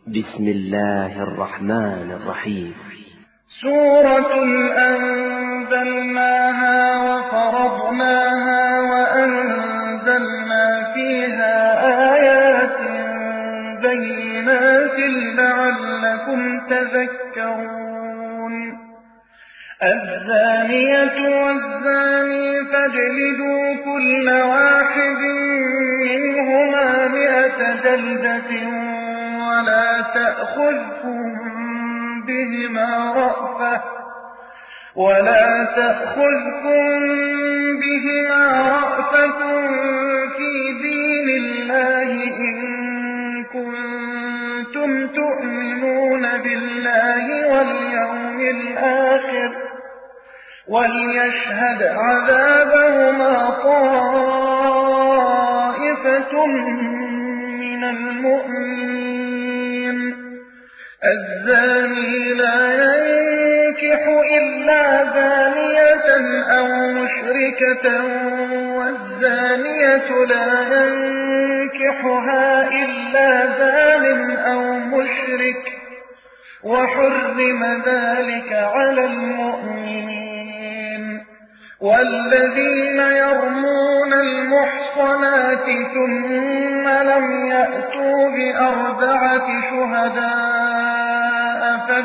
بسم الله الرحمن الرحيم. سورة أنزلناها وفرضناها وأنزلنا فيها آيات بينات لعلكم تذكرون. الزانية والزاني فاجلدوا كل واحد منهما 100 جلدة ولا تأخذكم بهما رأفة في دين الله إن كنتم تؤمنون بالله واليوم الآخر، وليشهد عذابهما طائفة من المؤمنين. الزاني لا ينكح إلا زانية أو مشركة، والزانية لا ينكحها إلا زان أو مشرك، وحرم ذلك على المؤمنين. والذين يرمون المحصنات ثم لم يأتوا ب4 شهداء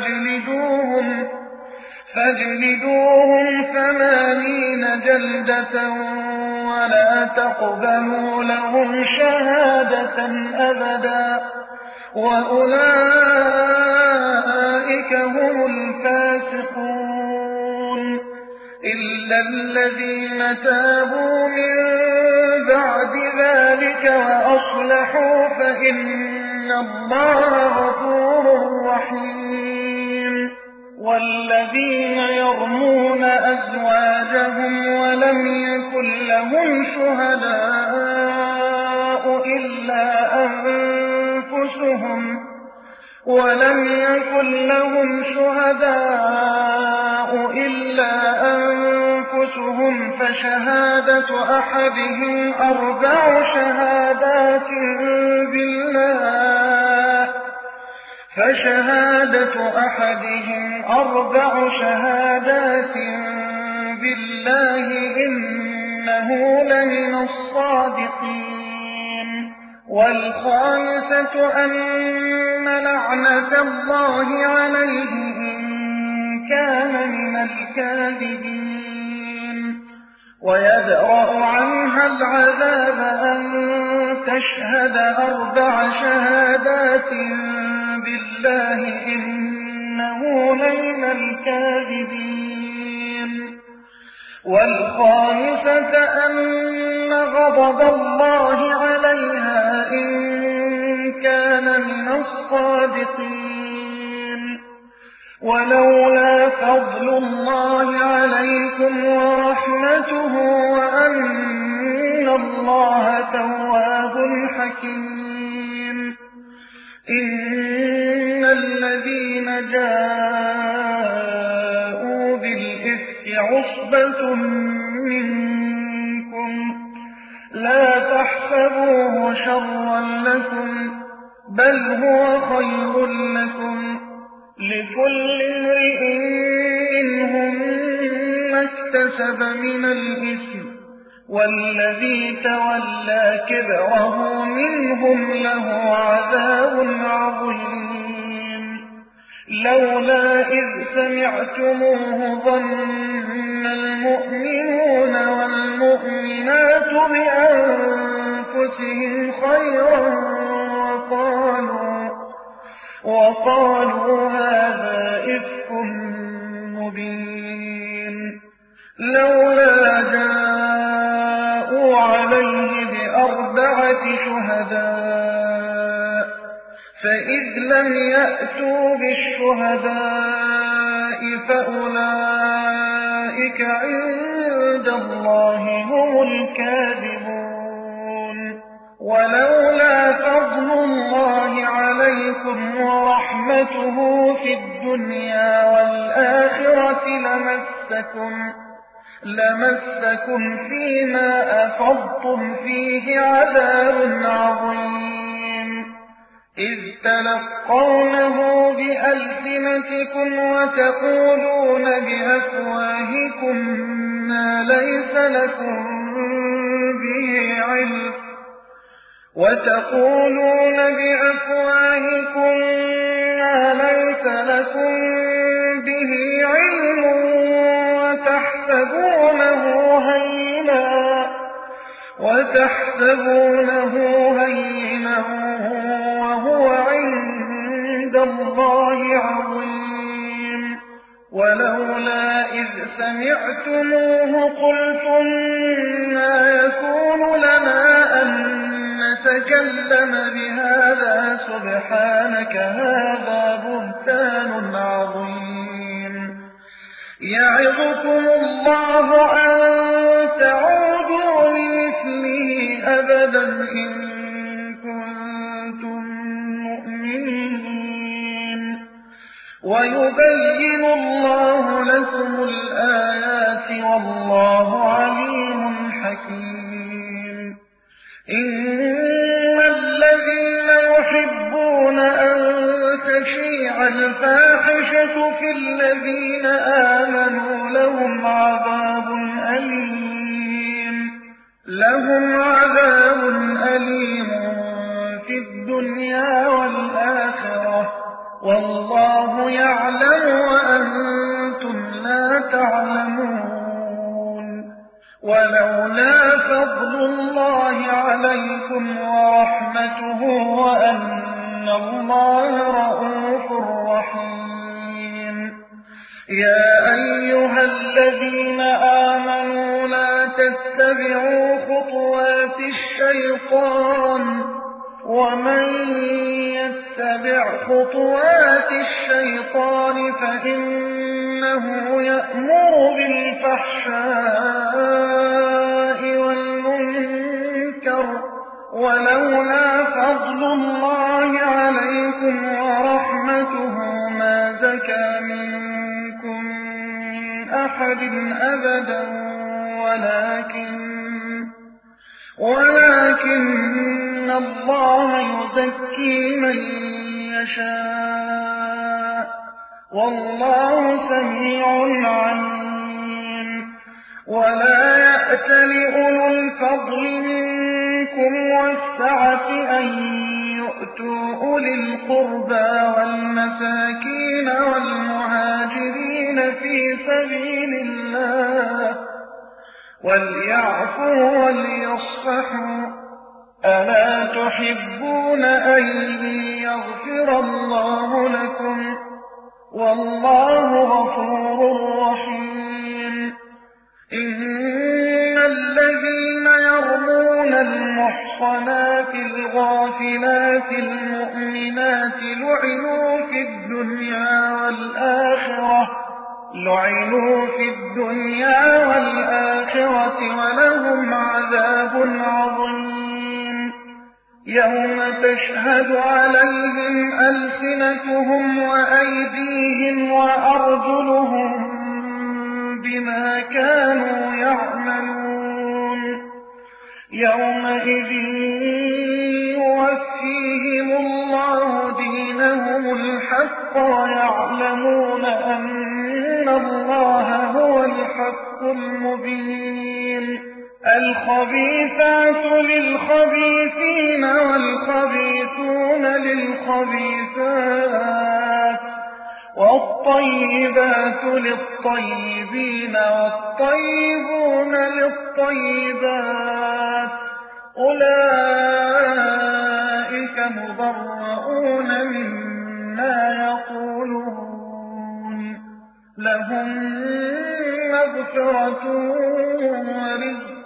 فاجلدوهم 80 جلدة ولا تقبلوا لهم شهادة أبدا، وأولئك هم الفاسقون. إلا الذين تابوا من بعد ذلك وأصلحوا فإن الله غفور رحيم. والذين يرمون أزواجهم ولم يكن لهم شهداء إلا أنفسهم فشهادة أحدهم 4 شهادات بالله إنه لمن الصادقين. والخامسة أن لعنة الله عليه إن كان من الكاذبين. ويدرأ عنها العذاب أن تشهد 4 شهادات بالله إنه لمن الكاذبين. والخامسة أن غضب الله عليها إن كان من الصادقين. ولولا فضل الله عليكم ورحمته وأن الله تواب حكيم. إن الذين جاءوا بالإفك عصبة منكم لا تحسبوه شرا لكم بل هو خير لكم، لكل امرئ منهم ما اكتسب من الإثم، والذي تولى كبره منهم له عذاب عظيم. لولا إذ سمعتموه ظن المؤمنون والمؤمنات بأنفسهم خيرا وقالوا هذا إفك مبين. لولا جاءوا عليه ب4 شهداء فإذ لم يأتوا بالشهداء فأولئك عند الله هم الكاذبون. ولولا فضل الله عليكم ورحمته في الدنيا والآخرة لمسكم فيما أفضتم فيه عذاب عظيم. إذ تلقونه بألسنتكم وتقولون بأفواهكم ما ليس لكم به علم وتحسبونه هينا وهو عند الله عظيم ولولا إذ سمعتموه قلتم ما يكون لنا أن نتكلم بهذا سبحانك هذا بهتان عظيم يعظكم الله أن تعودوا لمثله أبدا إن كنتم مؤمنين ويبين الله لكم الآيات والله عليم حكيم إن الذين يحبون أن تشيع الفاحشة في الذين آمنوا لهم عذاب أليم في الدنيا والآخرة والله يعلم وأنتم لا تعلمون ولولا فضل الله عليكم ورحمته وأن الله رءوف رحيم يا أيها الذين آمنوا لا تتبعوا خطوات الشيطان ومن يتبع خطوات الشيطان فإنه يأمر بالفحشاء والمنكر ولولا فضل الله عليكم ورحمته ما زكى منكم من أحد أبدا ولكن الله يزكي من يشاء والله سميع عليم ولا يأتل أولو الفضل منكم والسعة أن يؤتوا أولي القربى والمساكين والمهاجرين في سبيل الله وليعفوا وليصفحوا ألا تحبون أن يغفر الله لكم والله غفور رحيم إن الذين يرمون المحصنات الغافلات المؤمنات لعنوا في الدنيا والآخرة ولهم عذاب عظيم يوم تشهد عليهم ألسنتهم وأيديهم وأرجلهم بما كانوا يعملون يومئذ يوفيهم الله دينهم الحق ويعلمون أن الله هو الحق المبين الخبيثات للخبيثين والخبيثون للخبيثات والطيبات للطيبين والطيبون للطيبات أولئك مبرؤون مما يقولون لهم مغفرة ورزق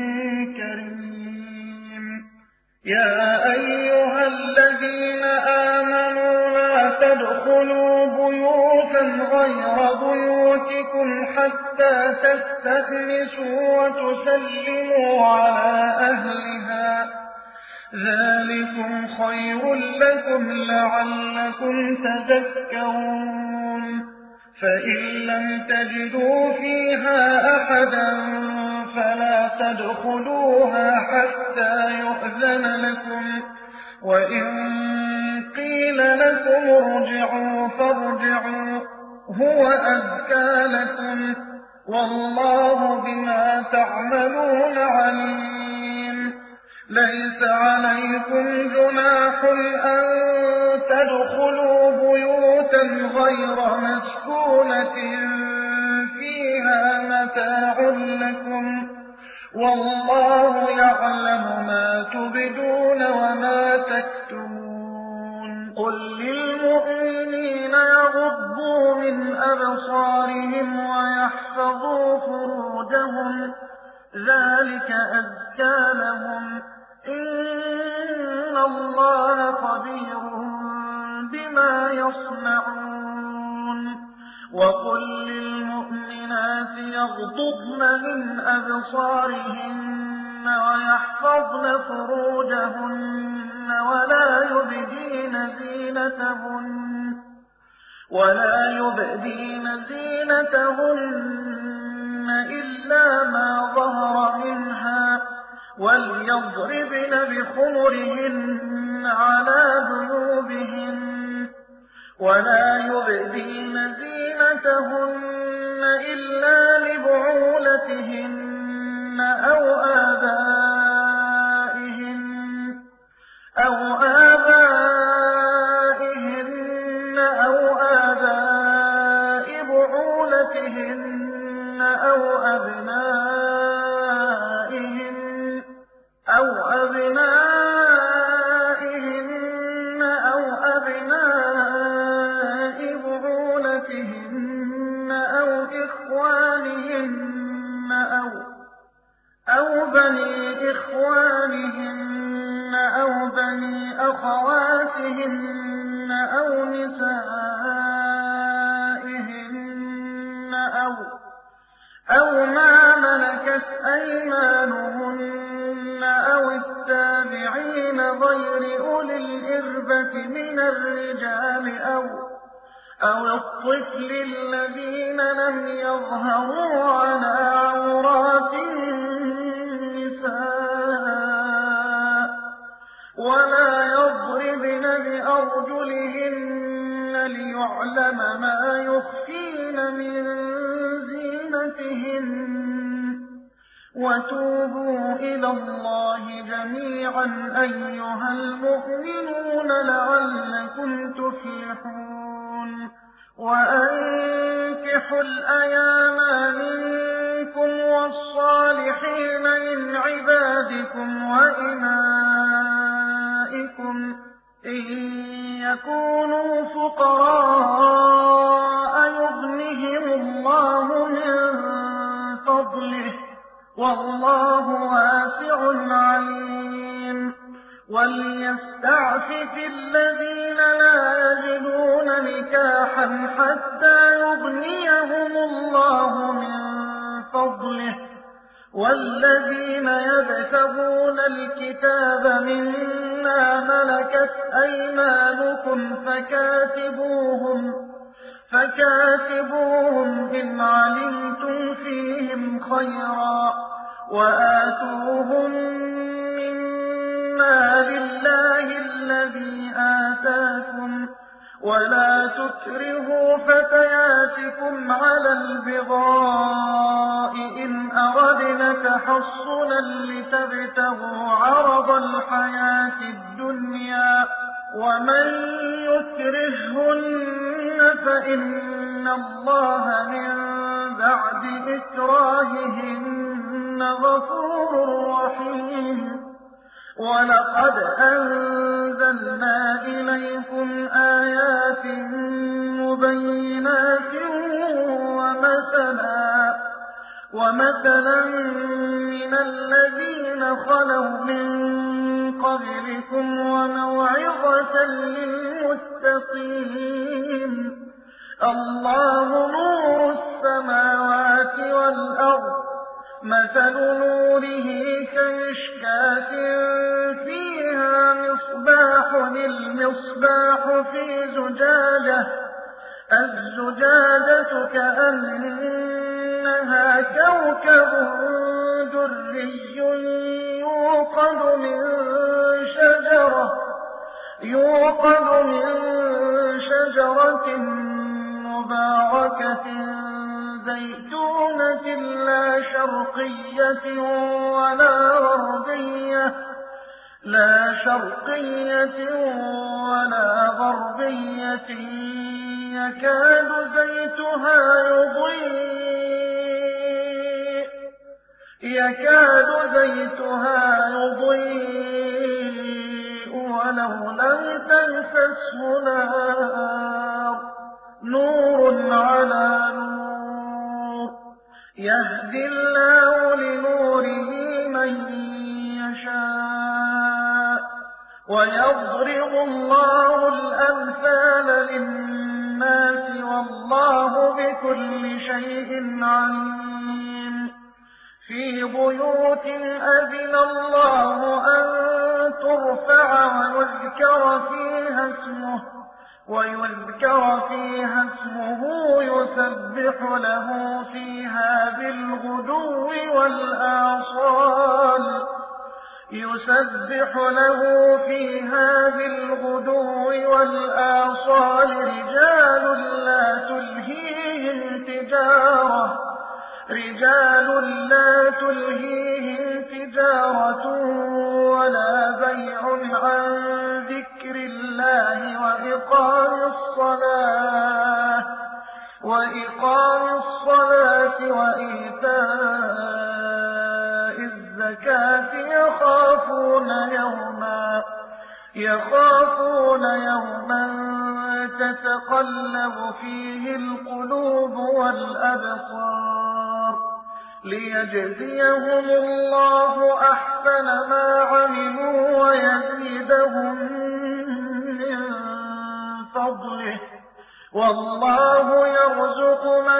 كريم يا أيها الذين آمنوا لا تدخلوا بيوتا غير بيوتكم حتى تستأنسوا وتسلموا على أهلها ذلكم خير لكم لعلكم تذكرون فإن لم تجدوا فيها أحدا فلا تدخلوها حتى يؤذن لكم وإن قيل لكم ارجعوا فارجعوا هو أزكى لكم والله بما تعملون عليم. ليس عليكم جناح أن تدخلوا بيوتا غير مسكونة فيها متاع لكم والله يعلم ما تبدون وما تكتمون. قل للمؤمنين يغضوا من أبصارهم ويحفظوا فروجهم ذلك أزكى لهم إن الله خبير بما يصنعون. وقل للمؤمنات يغضضن من أبصارهن ويحفظن فروجهن ولا يبدين زينتهن إلا ما ظهر منها وليضربن بخمرهن على جيوبهن ولا يبدين زينتهن إلا لبعولتهن أو آبائهن أو آباء بعولتهن أو أبنائهن أو أبناء بعولتهن أو إخوانهن أو بني إخوانهن أو بني أخواتهن أو نسائهن أو ما ملكت أيمانهن أو التابعين غير أولي الإربة من الرجال أو الطفل الذين لم يظهروا على عورات النساء ولا يضربن بأرجلهن ليعلم ما يخفين من زينتهن. وتوبوا إلى الله جميعا أيها المؤمنون لعلكم تفلحون. وأنكحوا الأيام منكم والصالحين من عبادكم وإمائكم إن يكونوا فقراء يغنهم الله من فضله والله واسع عليم. وليستعفف الذين لا يجدون نكاحا حتى يغنيهم الله من فضله والذين يبتغون الكتاب مما ملكت أيمانكم فكاتبوهم إن علمتم فيهم خيرا وآتوهم مما لله الذي آتاكم ولا تكرهوا فتياتكم على البغاء إن أردنا تحصنا لتبتغوا عرض الحياة الدنيا ومن يكرههن فإن الله من بعد إكراههن غفور رحيم. ولقد أنزلنا إليكم آيات مبينات ومثلا من الذين خلوا من قبلكم وموعظة للمتقين. الله نور السماوات والأرض مثل نوره كمشكاة فيها مصباح المصباح في زجاجة الزجاجة كأنها كوكب دري يوقد من يوقد من شجرة مباركة زيتونة لا شرقية ولا غربية يكاد زيتها يضيء ولو لم تمسسه نار نور على نور يهدي الله لنوره من يشاء ويضرب الله الأمثال للناس والله بكل شيء عليم في بيوت أذن الله أن ترفع ويذكر فيها اسمه يسبح له فيها بالغدو والآصال رجال لا تلهيهم تجارة ولا بيع عن ذكر الله وإقام الصلاة وإيتاء الزكاة يخافون يوما تتقلب فيه القلوب والأبصار ليجزيهم الله أحسن ما عملوا ويزيدهم من فضله والله يرزق من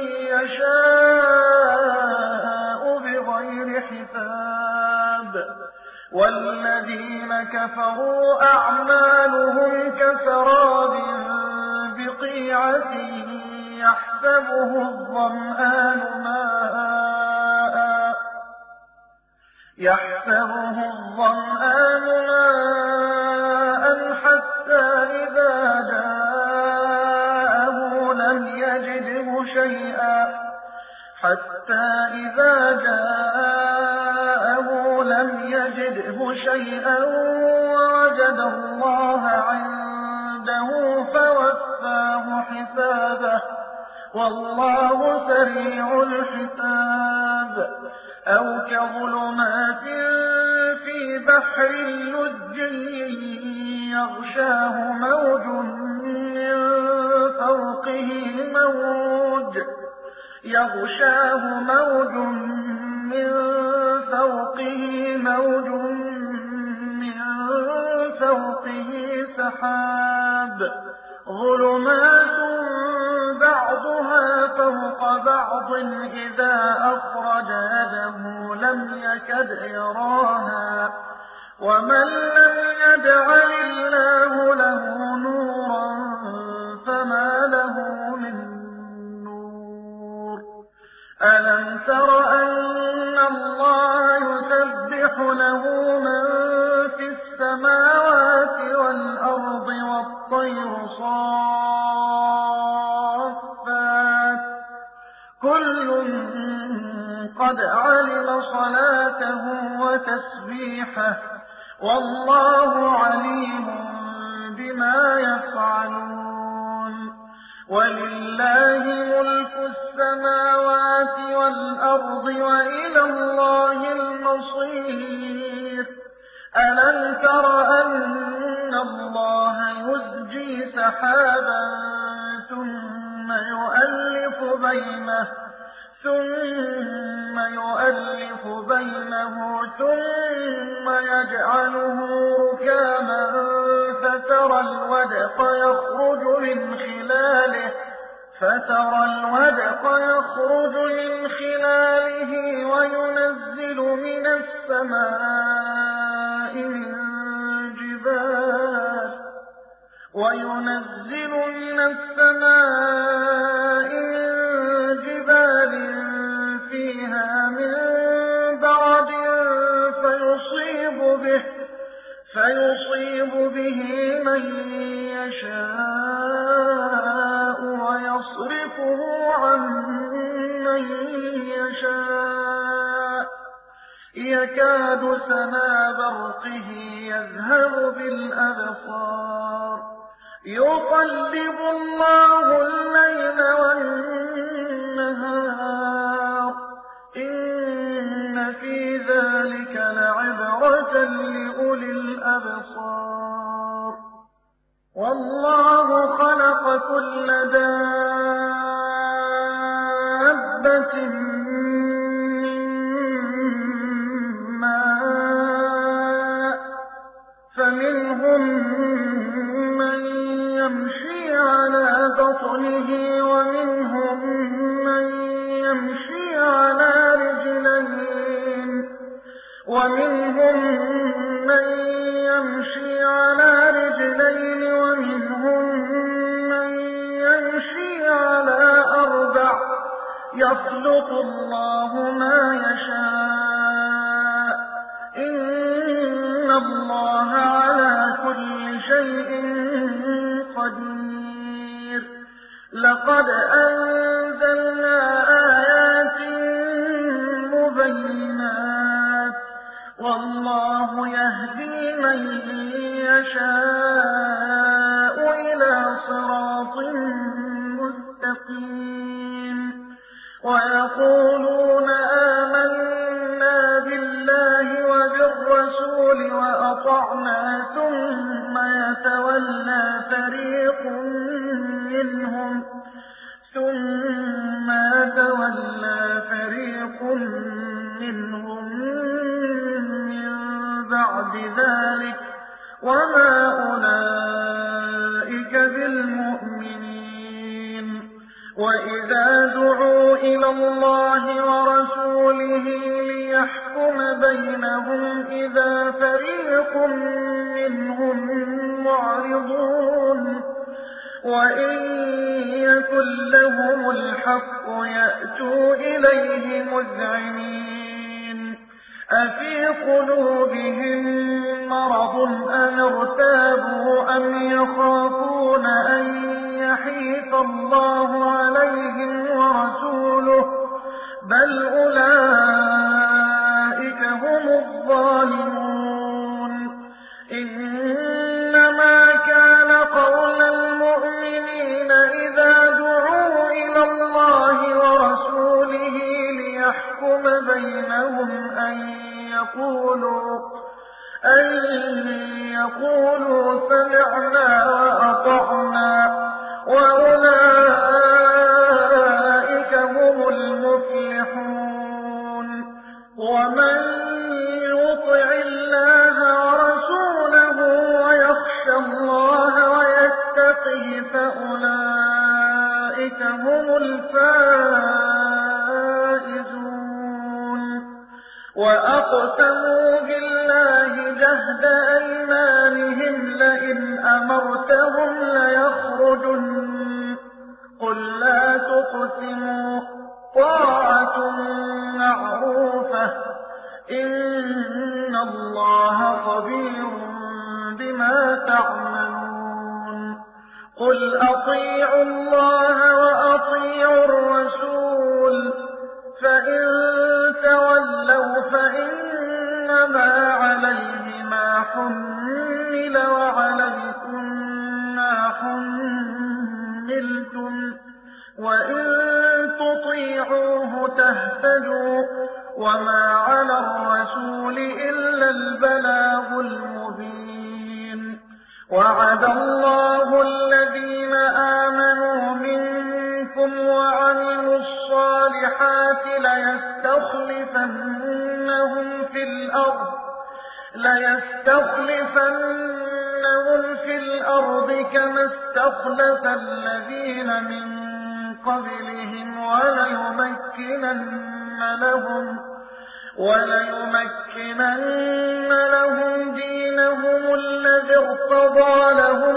يشاء بغير حساب والذين كفروا أعمالهم كسراب بقيعة يحسبه الظمآن ماء حتى إذا جاءه لم يجده شيئا ووجد الله عنده فوفاه حسابه والله سريع الحساب أو كظلمات في بحر لجي يغشاه موج من فوقه سحاب ظلمات بعضها فوق بعض إذا أخرج يده لم يكد يراها ومن لم يجعل الله له نورا فما له من نور ألم تر أن الله يسبح له من في السماوات والأرض والطير صافات كل قد علم صلاته وتسبيحه والله عليم بما يفعلون ولله ملك السماوات والأرض وإلى الله المصير ألم تر أن الله يزجي سحابا ثم يؤلف بينه ثم يجعله ركاما فترى الودق يخرج من خلاله وينزل من السماء من جبال فيها من برد فيصيب به به من يشاء ويصرفه عن من يشاء يكاد سنا برقه يذهب بالأبصار يقلب الله الليل والنهار إن في ذلك لعبرة لأولي الأبصار والله خلق كل دابة من ماء فمنهم من يمشي على بطنه ومنهم من يمشي على رجلين ومنهم من يمشي على أربع يخلق الله ما يشاء إن الله على كل شيء قدير لقد أنزلنا آيات مبينات والله يهدي من يشاء إلى صراط مستقيم ويقولون آمنا بالله وبالرسول وأطعنا ثم يتولى فريق منهم من بعد ذلك وما أولئك بالمؤمنين وإذا دعوا إلى الله ورسوله ليحكم بينهم إذا فريق منهم معرضون وإن يكن لهم الحق يأتوا إليه مذعنين أفي قلوبهم مرض أم ارتابوا أم يخافون أن يحيف الله عليهم ورسوله بل أولئك هم الظالمون إنما كان قول المؤمنين إذا دعوا إلى الله ورسوله ليحكم بينهم أن يقولوا سمعنا وأطعنا وأولئك هم المفلحون ومن يطع الله ورسوله ويخشى الله ويتقه فأولئك هم الفائزون وأقسموا بالله جهد أيمانهم لئن أمرتهم ليخرجن قل لا تقسموا طاعة معروفة إن الله خبير بما تعملون قل أطيعوا الله وأطيعوا الرسول فإن تولوا فإنما عليه ما حمل وعليكم ما حملتم وإن تطيعوه تهتدوا وما على الرسول إلا البلاغ المبين وعد الله الذين آمنوا منكم وعملوا الصالحات ليستخلفنهم في الأرض كما استخلف الذين من قبلهم وليمكنن لهم دينهم الذي ارتضى لهم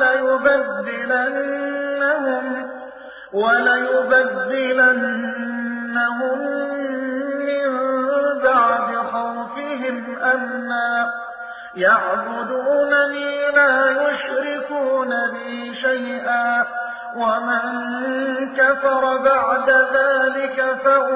وليبدلنهم من بعد خوفهم أمنا يعبدونني لا يشركون بي شيئا ومن كفر بعد ذلك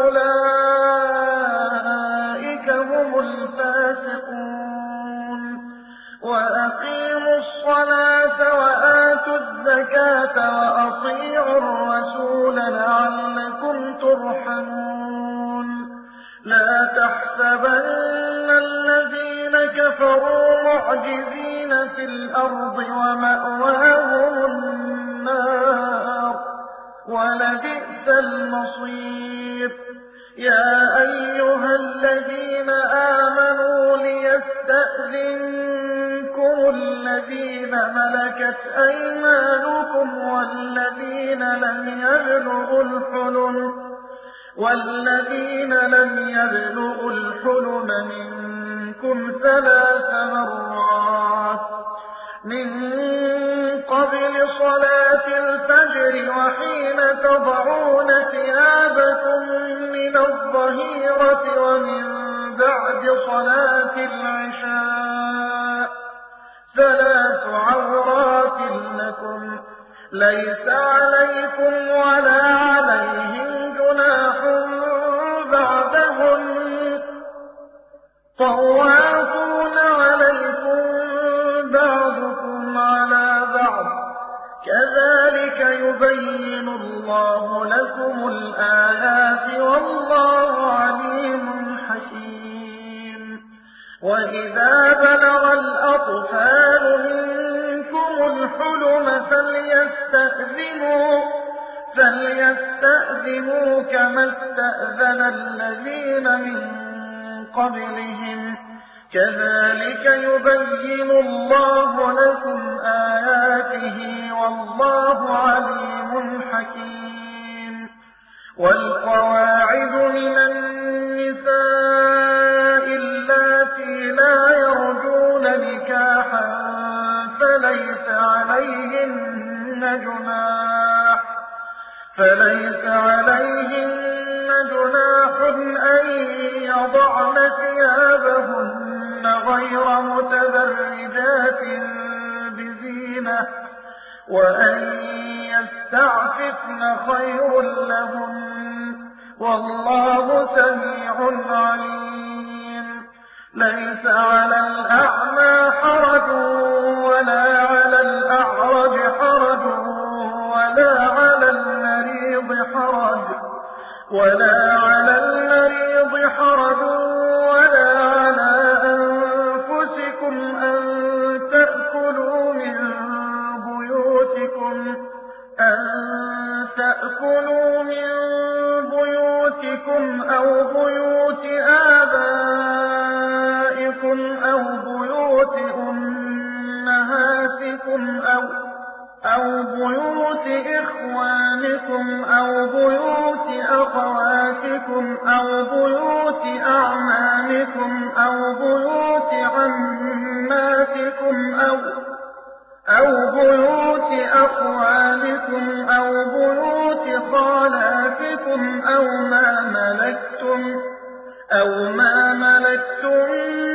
فأولئك هم الفاسقون وأقيموا الصلاة وآتوا الزكاة وأطيعوا الرسول لعلكم ترحمون لا تحسبن الذين كفروا معجزين في الأرض ومأواهم النار ولبئس المصير يا أيها الذين آمنوا ليستأذنكم الذين ملكت أيمانكم والذين لم يبلغوا الحلم منكم 3 مرات من قبل صلاة الفجر وحين تضعون ثيابكم من الظهيرة ومن بعد صلاة العشاء 3 عورات لكم ليس عليكم ولا عليهم جناح بعدهم طوافون عليكم بعضكم على بعض كذلك يبين الله لكم الآيات والله عليم حكيم وإذا بلغ الأطفال منكم الحلم فليستأذنوا كما استأذن الذين من قبلهم كذلك يبين الله لكم آياته والله عليم حكيم والقواعد من النساء اللاتي لا يرجون نكاحا فليس عليهن جناح أن يضعن ثيابهن غير متبرجات بزينة وأن يستعففن خير لهن والله سميع عليم ليس على الأعمى حرج ولا على الأعرج حرج ولا على المريض حرج ولا على أنفسكم أن تأكلوا من بيوتكم أو بيوت آبائكم أو بيوت أمهاتكم أو بيوت إخوانكم أو بيوت أخواتكم أو بيوت أعمامكم أو بيوت عماتكم أو بيوت أخوالكم أو بيوت خالاتكم أو ما ملكتم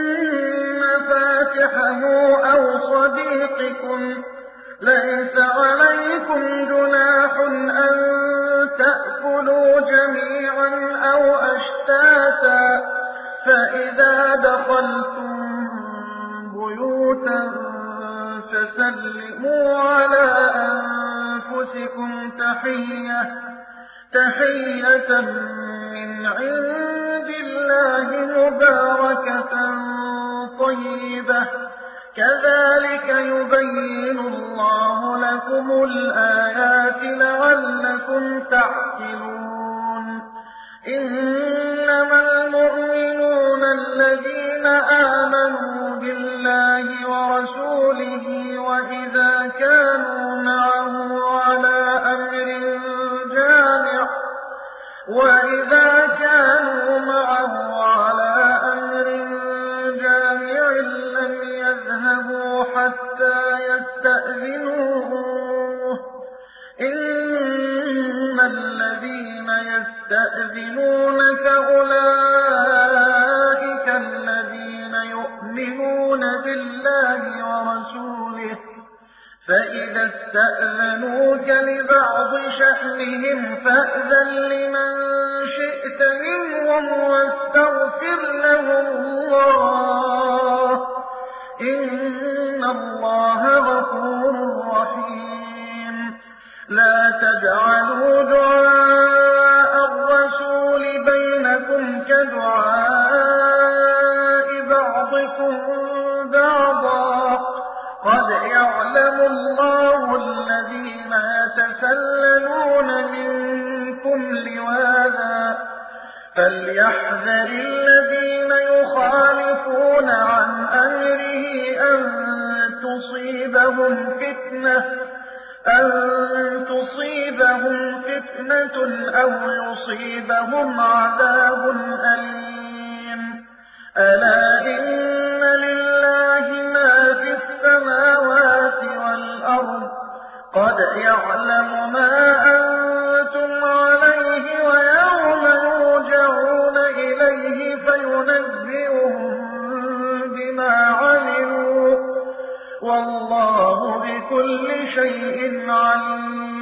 مفاتحه أو صديقكم ليس عليكم جناح أن تأكلوا جميعا أو أشتاتا فإذا دخلتم بيوتا فسلموا على أنفسكم تحية من عند الله مباركة طيبة كذلك يبين الله لكم الآيات لعلكم تعقلون إنما المؤمنون الذين آمنوا بالله ورسوله وإذا كانوا معه على أمر جامع لم يذهبوا حتى يستأذنوه إن الذين يستأذنونك أولئك الذين يؤمنون بالله فإذا استأذنوك لبعض شأنهم فأذن لمن شئت منهم واستغفر لهم الله إن الله غفور رحيم لا تجعلوا دعاء الرسول بينكم كدعاء بعضكم بعضا قد يعلم الله الذين يتسللون منكم لواذا فليحذر الذين يخالفون عن أمره أن تصيبهم فتنة أو يصيبهم عذاب أليم ألا إن لله ما في السماوات والأرض قد يعلم ما أنتم عليه ويوم يرجعون إليه فينبئهم بما عملوا والله بكل شيء عليم